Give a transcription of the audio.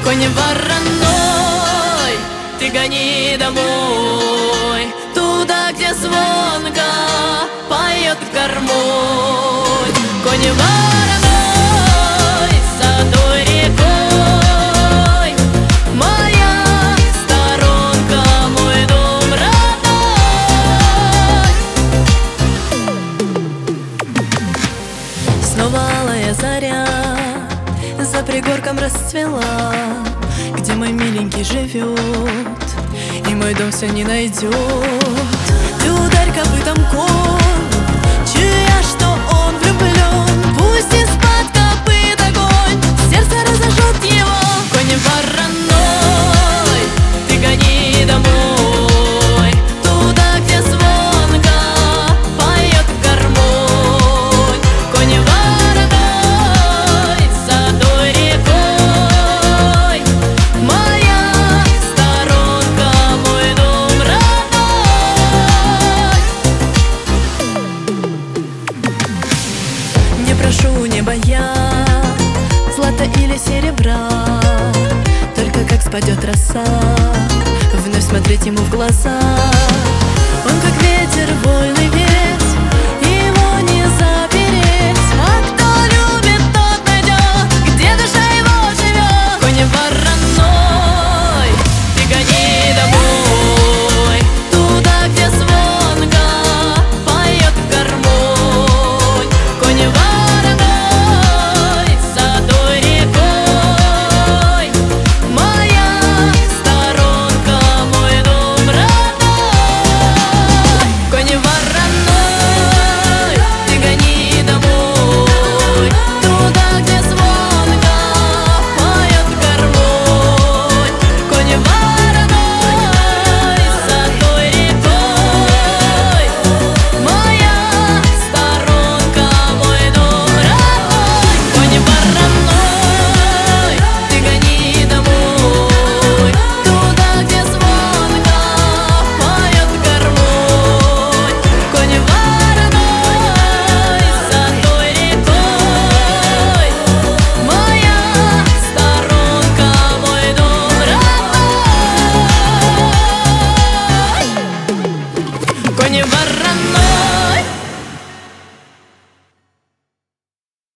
Конь вороной, ты гони домой, туда, где звонко поет гармонь. Конь вороной, садой рекой, моя сторонка, мой дом родной. Снова алая заря за пригорком расцвела, где мой миленький живет, и мой дом все не найдет. Ты ударь копытом конь, чуя, что он влюблен, пусть из-под копыт огонь сердце разожжет его. Конь вороной, ты гони домой, туда, где звонко поет гармонь. Конь вороной, садой рекой, моя сторонка, мой дом родной. Не прошу неба я злата или серебра, только как спадет роса, вновь смотреть ему в глаза. Он как ветер, вольный ветер,